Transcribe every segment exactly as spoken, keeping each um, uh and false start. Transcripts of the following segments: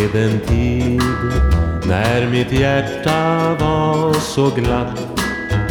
är den tid när mitt hjärta var så glatt.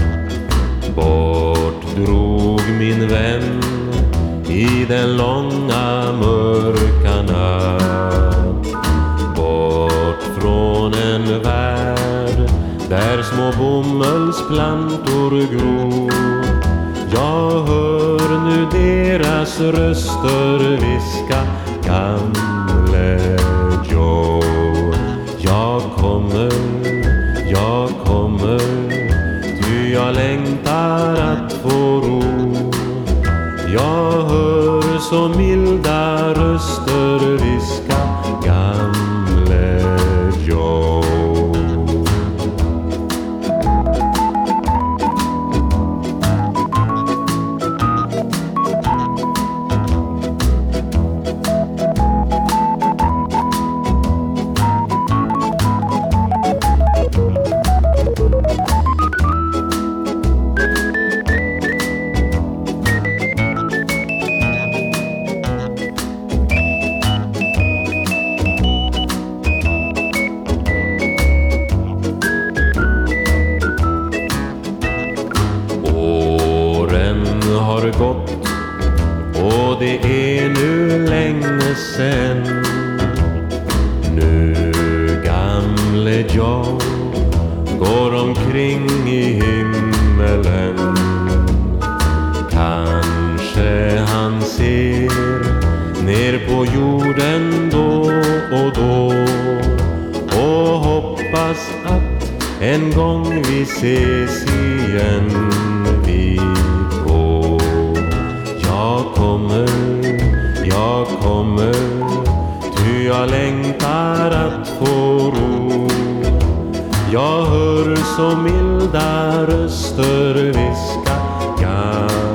Bort drog min vän i den långa mörka natt. Bort från en värld där små bomullsplantor gror. Jag hör nu deras röster viska, gamle Joe. Jag kommer, jag kommer, ty jag längtar att få ro. Jag hör så milda röster viska, gamle Joe. Har gått och det är nu länge sen. Nu gamle Joe går omkring i himmelen. Kanske han ser ner på jorden då och då och hoppas att en gång vi ses igen. Vi Jag kommer, jag kommer, ty jag längtar att få ro. Jag hör så milda röster viska,